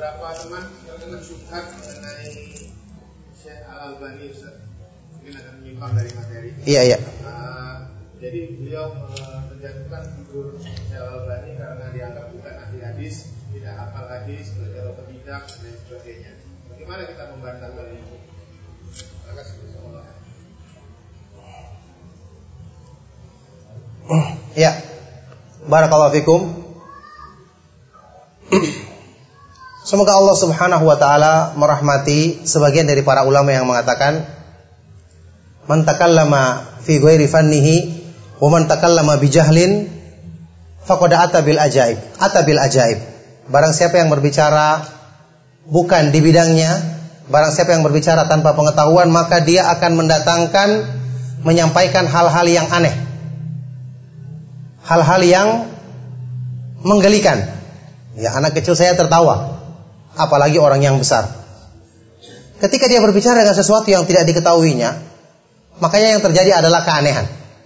beberapa teman terkena syubhat mengenai Syekh Al-Albani, Ustaz. Mungkin akan menyimpang dari materi. Iya. Jadi beliau menjatuhkan figur Syekh Al-Albani karena dianggap bukan ahli hadis, tidak hafal hadis, belajar otodidak dan sebagainya. Bagaimana kita membantah hal ini? Terima kasih. Ya. Barakallahu fikum. Semoga Allah Subhanahu wa taala merahmati sebagian dari para ulama yang mengatakan man takallama fi ghairi fannihi wa man takallama bi jahlin faqad ata bil ajaib. Barang siapa yang berbicara bukan di bidangnya, barang siapa yang berbicara tanpa pengetahuan, maka dia akan menyampaikan hal-hal yang aneh, hal-hal yang menggelikan. Ya, anak kecil saya tertawa, apalagi orang yang besar. Ketika dia berbicara dengan sesuatu yang tidak diketahuinya, makanya yang terjadi adalah keanehan.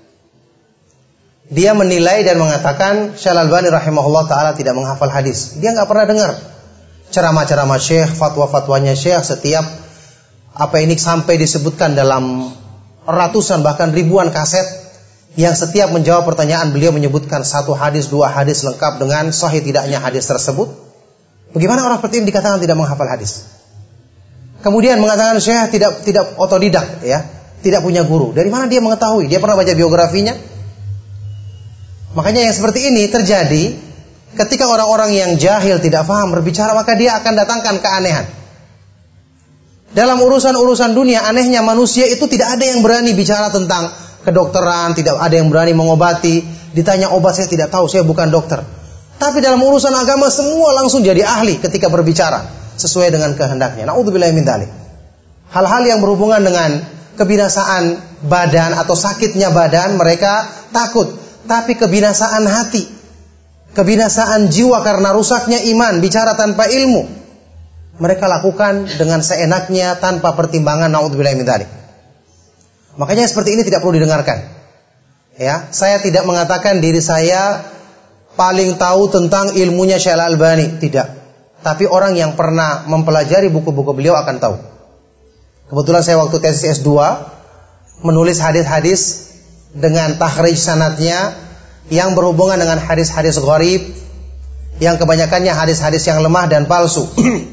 Dia menilai dan mengatakan Syekh Al-Albani rahimahullah ta'ala tidak menghafal hadis. Dia nggak pernah dengar ceramah-ceramah Syekh, fatwa-fatwanya Syekh. Setiap apa ini sampai disebutkan dalam ratusan bahkan ribuan kaset, yang setiap menjawab pertanyaan beliau menyebutkan satu hadis, dua hadis lengkap dengan sahih tidaknya hadis tersebut. Bagaimana orang seperti ini dikatakan tidak menghafal hadis? Kemudian mengatakan Syekh tidak otodidak, ya, tidak punya guru. Dari mana dia mengetahui? Dia pernah baca biografinya? Makanya yang seperti ini terjadi ketika orang-orang yang jahil tidak paham berbicara, maka dia akan datangkan keanehan. Dalam urusan-urusan dunia, anehnya manusia itu tidak ada yang berani bicara tentang kedokteran, tidak ada yang berani mengobati. Ditanya obat, saya tidak tahu, saya bukan dokter. Tapi dalam urusan agama semua langsung jadi ahli ketika berbicara sesuai dengan kehendaknya. Na'udzubillahi min dzalik. Hal-hal yang berhubungan dengan kebinasaan badan atau sakitnya badan mereka takut. Tapi kebinasaan hati, kebinasaan jiwa karena rusaknya iman, bicara tanpa ilmu, mereka lakukan dengan seenaknya tanpa pertimbangan. Na'udzubillahi min dzalik. Makanya seperti ini tidak perlu didengarkan. Ya, saya tidak mengatakan diri saya paling tahu tentang ilmunya Syekh Al-Albani, tidak. Tapi orang yang pernah mempelajari buku-buku beliau akan tahu. Kebetulan saya waktu tesis S2 menulis hadis-hadis dengan takhrij sanadnya yang berhubungan dengan hadis-hadis gharib, yang kebanyakannya hadis-hadis yang lemah dan palsu.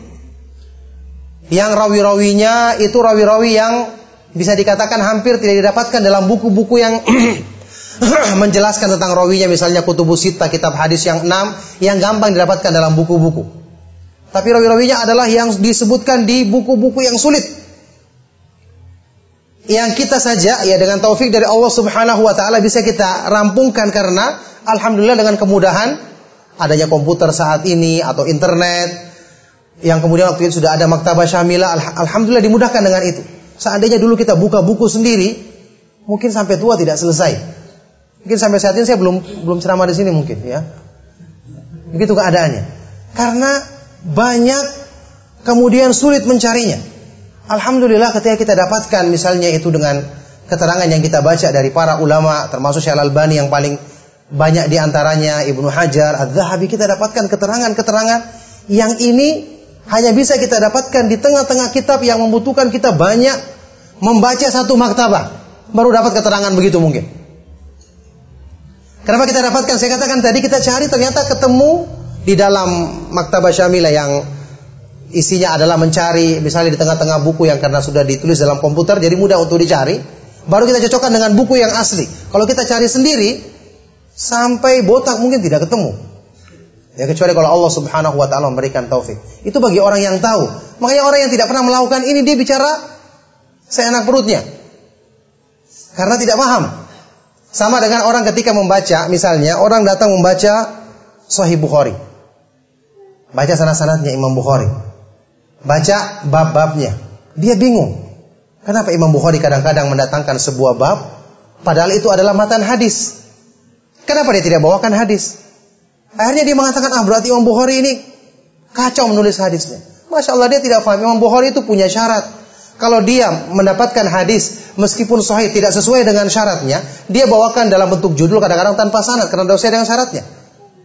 Yang rawi-rawinya itu rawi-rawi yang bisa dikatakan hampir tidak didapatkan dalam buku-buku yang menjelaskan tentang rawinya, misalnya Kutubus Sittah, kitab hadis yang 6 yang gampang didapatkan dalam buku-buku. Tapi rawi-rawinya adalah yang disebutkan di buku-buku yang sulit. Yang kita saja ya dengan taufik dari Allah Subhanahu wa taala bisa kita rampungkan karena alhamdulillah dengan kemudahan adanya komputer saat ini atau internet, yang kemudian waktu itu sudah ada maktabah syamilah, alhamdulillah dimudahkan dengan itu. Seandainya dulu kita buka buku sendiri, mungkin sampai tua tidak selesai. Mungkin sampai saat ini saya belum ceramah di sini mungkin, ya. Begitu keadaannya. Karena banyak kemudian sulit mencarinya. Alhamdulillah ketika kita dapatkan misalnya itu dengan keterangan yang kita baca dari para ulama, termasuk Syekh Al-Albani yang paling banyak diantaranya Ibnu Hajar, Adz-Dzahabi, kita dapatkan keterangan-keterangan yang ini hanya bisa kita dapatkan di tengah-tengah kitab yang membutuhkan kita banyak membaca satu maktabah baru dapat keterangan begitu mungkin. Kenapa kita dapatkan? Saya katakan tadi kita cari ternyata ketemu di dalam maktabah syamilah yang isinya adalah mencari misalnya di tengah-tengah buku yang karena sudah ditulis dalam komputer jadi mudah untuk dicari, baru kita cocokkan dengan buku yang asli. Kalau kita cari sendiri sampai botak mungkin tidak ketemu. Ya kecuali kalau Allah Subhanahu wa taala memberikan taufik. Itu bagi orang yang tahu. Makanya orang yang tidak pernah melakukan ini dia bicara seenak perutnya. Karena tidak paham. Sama dengan orang ketika membaca, misalnya orang datang membaca Sahih Bukhari. Baca sanad-sanadnya Imam Bukhari. Baca bab-babnya. Dia bingung. Kenapa Imam Bukhari kadang-kadang mendatangkan sebuah bab padahal itu adalah matan hadis? Kenapa dia tidak bawakan hadis? Akhirnya dia mengatakan, berarti Imam Bukhari ini kacau menulis hadisnya. Masya Allah, dia tidak paham. Imam Bukhari itu punya syarat. Kalau dia mendapatkan hadis meskipun sahih tidak sesuai dengan syaratnya, dia bawakan dalam bentuk judul kadang-kadang tanpa sanad karena tidak sesuai dengan syaratnya.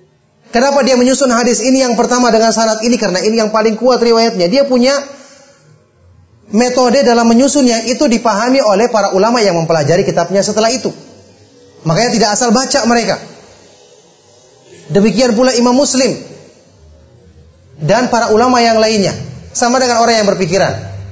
Kenapa dia menyusun hadis ini yang pertama dengan sanad ini? Karena ini yang paling kuat riwayatnya. Dia punya metode dalam menyusun yang itu dipahami oleh para ulama yang mempelajari kitabnya setelah itu. Makanya tidak asal baca mereka. Demikian pula Imam Muslim dan para ulama yang lainnya. Sama dengan orang yang berpikiran.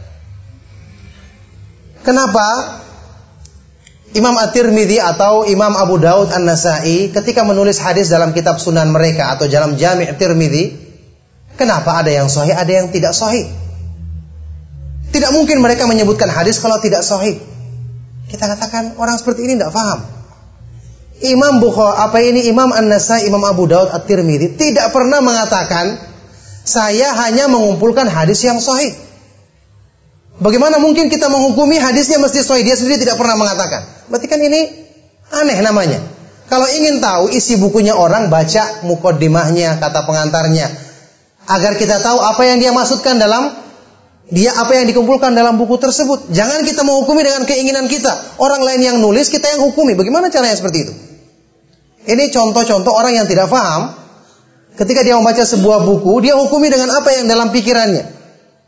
Kenapa Imam At-Tirmidzi atau Imam Abu Daud An-Nasai ketika menulis hadis dalam kitab sunan mereka atau dalam Jami' Tirmidzi, kenapa ada yang sahih, ada yang tidak sahih? Tidak mungkin mereka menyebutkan hadis kalau tidak sahih. Kita katakan orang seperti ini tidak paham. Imam An-Nasai, Imam Abu Daud At-Tirmidzi tidak pernah mengatakan saya hanya mengumpulkan hadis yang sahih. Bagaimana mungkin kita menghukumi hadisnya mesti sahih? Dia sendiri tidak pernah mengatakan. Berarti kan ini aneh namanya. Kalau ingin tahu isi bukunya orang, baca muqaddimahnya, kata pengantarnya, agar kita tahu apa yang dia maksudkan dalam apa yang dikumpulkan dalam buku tersebut. Jangan kita menghukumi dengan keinginan kita. Orang lain yang nulis, kita yang hukumi. Bagaimana caranya seperti itu? Ini contoh-contoh orang yang tidak paham. Ketika dia membaca sebuah buku, dia hukumi dengan apa yang dalam pikirannya.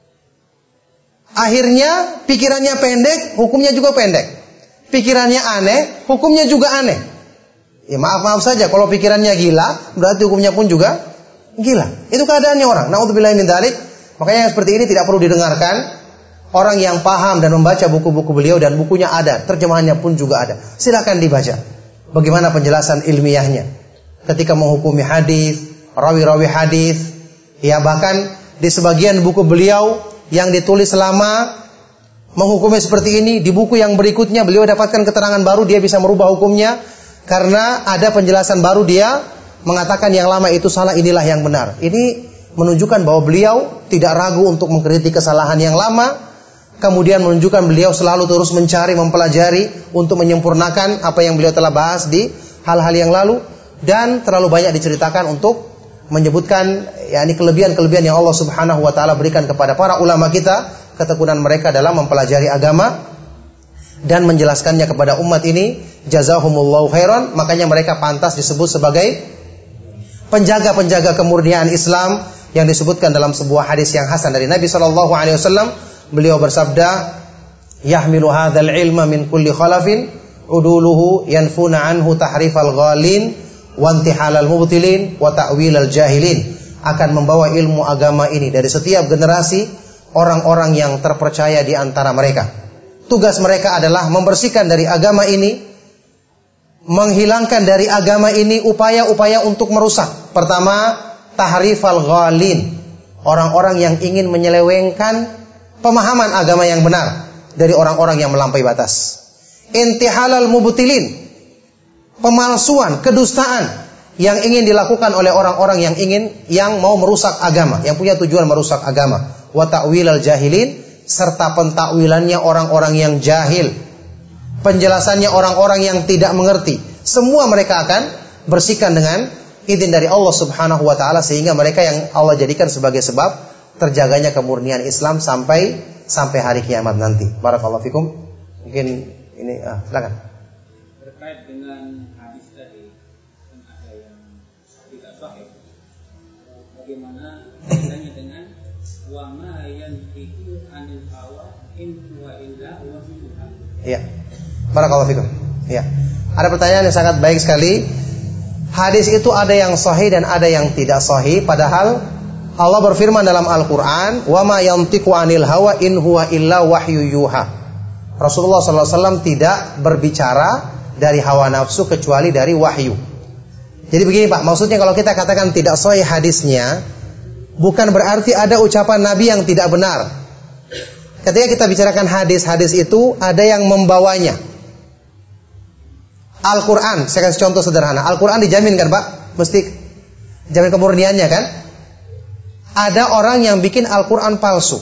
Akhirnya pikirannya pendek, hukumnya juga pendek. Pikirannya aneh, hukumnya juga aneh. Ya maaf saja, kalau pikirannya gila, berarti hukumnya pun juga gila. Itu keadaannya orang. Na'udzubillahi min dzalik. Makanya yang seperti ini tidak perlu didengarkan. Orang yang paham dan membaca buku-buku beliau dan bukunya ada, terjemahannya pun juga ada. Silakan dibaca. Bagaimana penjelasan ilmiahnya ketika menghukumi hadis, rawi-rawi hadis. Ya bahkan di sebagian buku beliau yang ditulis lama menghukumnya seperti ini, di buku yang berikutnya beliau dapatkan keterangan baru, dia bisa merubah hukumnya karena ada penjelasan baru, dia mengatakan yang lama itu salah, inilah yang benar. Ini menunjukkan bahwa beliau tidak ragu untuk mengkritik kesalahan yang lama, kemudian menunjukkan beliau selalu terus mencari, mempelajari untuk menyempurnakan apa yang beliau telah bahas di hal-hal yang lalu, dan terlalu banyak diceritakan untuk menyebutkan yakni kelebihan-kelebihan yang Allah Subhanahu wa taala berikan kepada para ulama kita, ketekunan mereka dalam mempelajari agama dan menjelaskannya kepada umat ini. Jazahumullahu khairan. Makanya mereka pantas disebut sebagai penjaga-penjaga kemurnian Islam yang disebutkan dalam sebuah hadis yang hasan dari Nabi sallallahu alaihi wasallam. Beliau bersabda, "Yahmilu hadzal ilma min kulli khalafin uduluhu yanfuna anhu tahrifal ghalin wa intihalal mubtilin wa ta'wilal jahilin." Akan membawa ilmu agama ini dari setiap generasi orang-orang yang terpercaya di antara mereka. Tugas mereka adalah membersihkan dari agama ini, menghilangkan dari agama ini upaya-upaya untuk merusak. Pertama, tahrifal ghalin, orang-orang yang ingin menyelewengkan pemahaman agama yang benar dari orang-orang yang melampaui batas. Intihalal mubtilin, pemalsuan, kedustaan yang ingin dilakukan oleh orang-orang yang mau merusak agama, yang punya tujuan merusak agama. Wa ta'wilal jahilin, serta pentakwilannya orang-orang yang jahil, penjelasannya orang-orang yang tidak mengerti. Semua mereka akan bersihkan dengan izin dari Allah Subhanahu wa taala, sehingga mereka yang Allah jadikan sebagai sebab terjaganya kemurnian Islam sampai hari kiamat nanti. Barakallahu fikum. Mungkin ini silakan. Terkait dengan hadis tadi yang ada yang tidak sahih, bagaimana kaitannya dengan wa ma yantiqu anil hawa in huwa illa wahyun. Iya. Barakallahu fikum. Iya. Ada pertanyaan yang sangat baik sekali. Hadis itu ada yang sahih dan ada yang tidak sahih, padahal Allah berfirman dalam Al-Qur'an, "Wa ma yantiqu anil hawa in huwa illa wahyu yuha." Rasulullah SAW tidak berbicara dari hawa nafsu kecuali dari wahyu. Jadi begini Pak, maksudnya kalau kita katakan tidak sahih hadisnya, bukan berarti ada ucapan Nabi yang tidak benar. Ketika kita bicarakan hadis-hadis itu ada yang membawanya. Al-Quran, saya kasih contoh sederhana. Al-Quran dijamin kan Pak? Mesti jamin kemurniannya kan? Ada orang yang bikin Al-Quran palsu.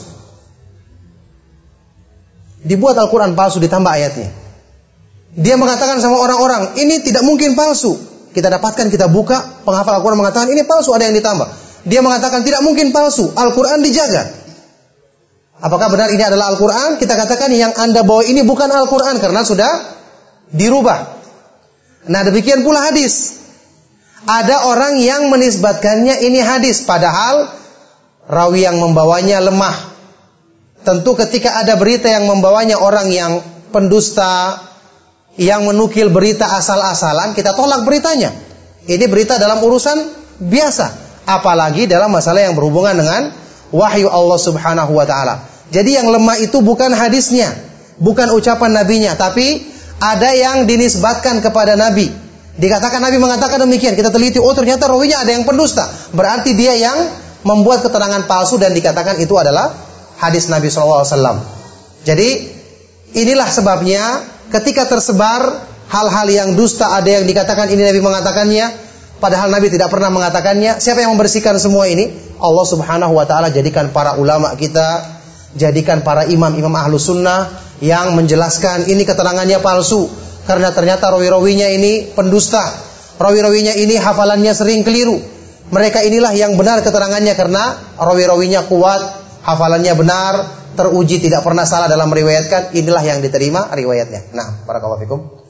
Dibuat Al-Quran palsu, ditambah ayatnya. Dia mengatakan sama orang-orang, ini tidak mungkin palsu. Kita dapatkan, kita buka, penghafal Al-Quran mengatakan, ini palsu, ada yang ditambah. Dia mengatakan, tidak mungkin palsu, Al-Quran dijaga. Apakah benar ini adalah Al-Quran? Kita katakan, yang Anda bawa ini bukan Al-Quran, karena sudah dirubah. Nah, demikian pula hadis. Ada orang yang menisbatkannya ini hadis, padahal rawi yang membawanya lemah. Tentu ketika ada berita yang membawanya orang yang pendusta, yang menukil berita asal-asalan, kita tolak beritanya. Ini berita dalam urusan biasa, apalagi dalam masalah yang berhubungan dengan wahyu Allah Subhanahu wa taala. Jadi yang lemah itu bukan hadisnya, bukan ucapan nabinya, tapi ada yang dinisbatkan kepada nabi. Dikatakan nabi mengatakan demikian, kita teliti, oh ternyata rawinya ada yang pendusta. Berarti dia yang membuat keterangan palsu dan dikatakan itu adalah hadis Nabi SAW. Jadi inilah sebabnya ketika tersebar hal-hal yang dusta, ada yang dikatakan ini Nabi mengatakannya, padahal Nabi tidak pernah mengatakannya. Siapa yang membersihkan semua ini? Allah Subhanahu wa taala jadikan para ulama kita, jadikan para imam-imam ahlu sunnah yang menjelaskan ini keterangannya palsu, karena ternyata rawi-rawinya ini pendusta, rawi-rawinya ini hafalannya sering keliru. Mereka inilah yang benar keterangannya karena rawi-rawinya kuat, hafalannya benar, teruji tidak pernah salah dalam meriwayatkan. Inilah yang diterima riwayatnya. Nah, barakallahu fikum.